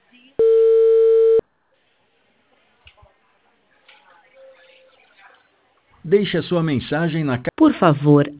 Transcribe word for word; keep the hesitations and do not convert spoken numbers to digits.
Deixe a sua mensagem na ca... Por favor,